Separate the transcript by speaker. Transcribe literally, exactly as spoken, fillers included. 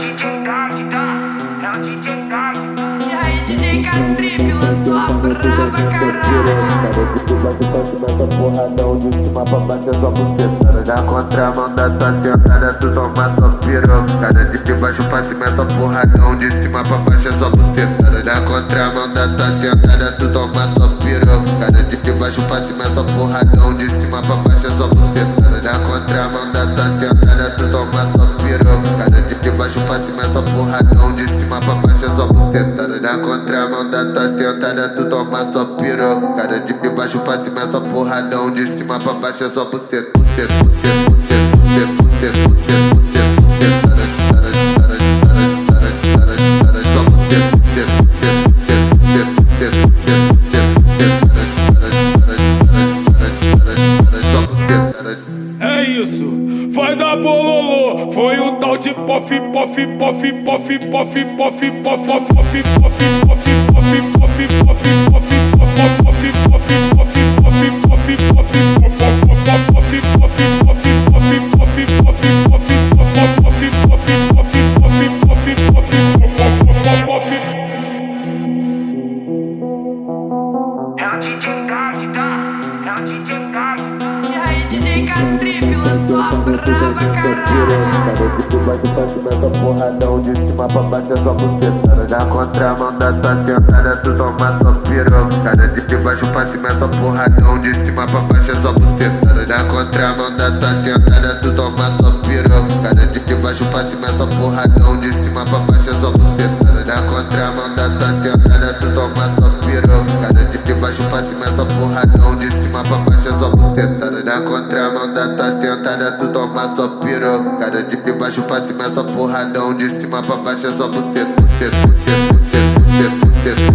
Speaker 1: D J Gagda, é o D J Gagda.
Speaker 2: E aí, D J K-Trip lançou a braba, caralho.
Speaker 3: Essa porradão de cima pra bater sua buceta. Na contramão da tua sentada, tu toma sua pirocada. De baixo pra cima, essa porradão de cima pra baixo é sua buceta. Na contramão da tua sentada, tu toma sua pirocada. De baixo pra cima, essa porradão de cima pra baixo é sua buceta. Na contramão da tua sentada, tu toma sua pirocada. De baixo pra cima, essa porradão de cima pra baixo é sua buceta. Na contramão da tua sentada, tu toma sua pirocada. De baixo pra cima, essa porradão de cima pra baixo é sua buceta. Buceta, buceta, buceta, buceta, buceta, buceta, buceta,
Speaker 4: é isso, vai dar bololô. Foi o tal de pof, pof, pof, pof, pof, pof, pof, pof, pof, pof, pof, pof,
Speaker 1: É o D J Gagda, é o D J Gagda.
Speaker 2: E aí, D J K-Trip lançou a braba, caralho.
Speaker 3: De baixo pra cima, essa porradão de cima pra baixo é sua buceta. Na contramão da tua sentada, tu toma sua pirocada. De baixo pra cima, essa porradão de cima pra baixo é sua buceta. Na contramão da tua sentada, tu toma sua pirocada. De baixo pra cima, essa porradão de cima pra baixo é sua buceta. Na contramão da tua sentada, tu toma sua pirocada. De baixo pra cima, essa porradão de cima pra baixo é sua buceta. Na contramão da tua sentada, tu toma sua pirocada. De baixo pra cima, essa porradão de cima pra baixo é sua buceta. Buceta, buceta, buceta, buceta, buceta.